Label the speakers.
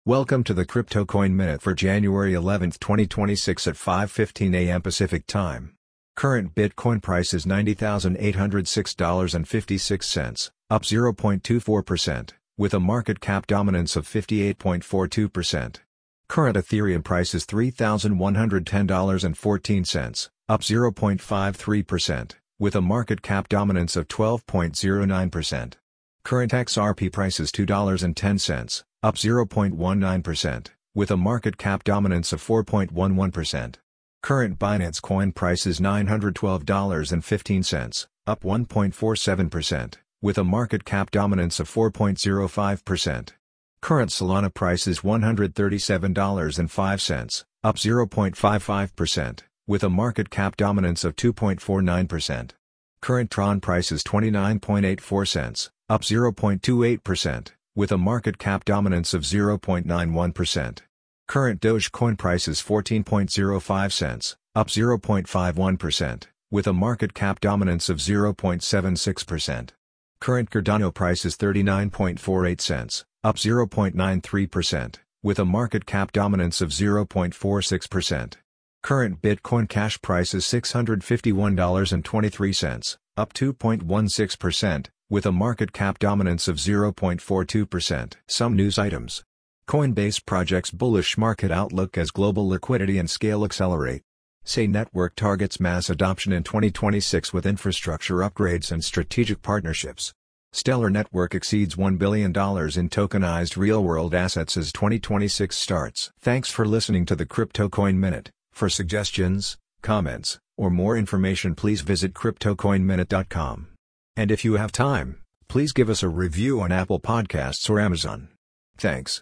Speaker 1: Welcome to the Crypto Coin Minute for January 11, 2026 at 5:15 a.m. Pacific Time. Current Bitcoin price is $90,806.56, up 0.24%, with a market cap dominance of 58.42%. Current Ethereum price is $3,110.14, up 0.53%, with a market cap dominance of 12.09%. Current XRP price is $2.10, up 0.19%, with a market cap dominance of 4.11%. Current Binance Coin price is $912.15, up 1.47%, with a market cap dominance of 4.05%. Current Solana price is $137.05, up 0.55%, with a market cap dominance of 2.49%. Current Tron price is 29.84 cents, up 0.28%, with a market cap dominance of 0.91%. Current Dogecoin price is 14.05 cents, up 0.51%, with a market cap dominance of 0.76%. Current Cardano price is 39.48 cents, up 0.93%, with a market cap dominance of 0.46%. Current Bitcoin Cash price is $651.23, up 2.16%, with a market cap dominance of 0.42%. Some news items. Coinbase projects bullish market outlook as global liquidity and scale accelerate. Sei Network targets mass adoption in 2026 with infrastructure upgrades and strategic partnerships. Stellar Network exceeds $1 billion in tokenized real-world assets as 2026 starts. Thanks for listening to the Crypto Coin Minute. For suggestions, comments, or more information, please visit CryptoCoinMinute.com. And if you have time, please give us a review on Apple Podcasts or Amazon. Thanks.